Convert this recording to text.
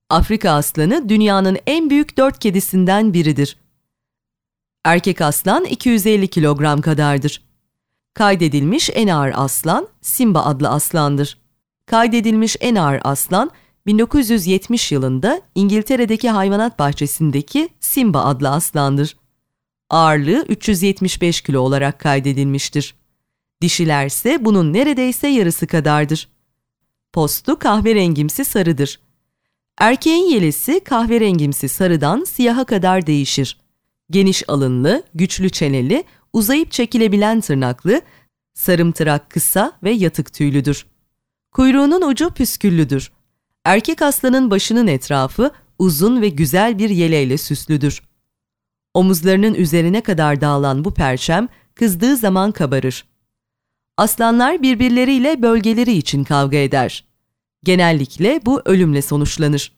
Afrika aslanı dünyanın en büyük 4 kedisinden biridir. Erkek aslan 250 kilogram kadardır. Kaydedilmiş en ağır aslan Simba adlı aslandır. Kaydedilmiş en ağır aslan 1970 yılında İngiltere'deki hayvanat bahçesindeki Simba adlı aslandır. Ağırlığı 375 kilo olarak kaydedilmiştir. Dişilerse bunun neredeyse yarısı kadardır. Postu kahverengimsi sarıdır. Erkeğin yelesi kahverengimsi sarıdan siyaha kadar değişir. Geniş alınlı, güçlü çeneli, uzayıp çekilebilen tırnaklı, sarımtırak kısa ve yatık tüylüdür. Kuyruğunun ucu püsküllüdür. Erkek aslanın başının etrafı uzun ve güzel bir yeleyle süslüdür. Omuzlarının üzerine kadar dağılan bu perçem kızdığı zaman kabarır. Aslanlar birbirleriyle bölgeleri için kavga eder. Genellikle bu ölümle sonuçlanır.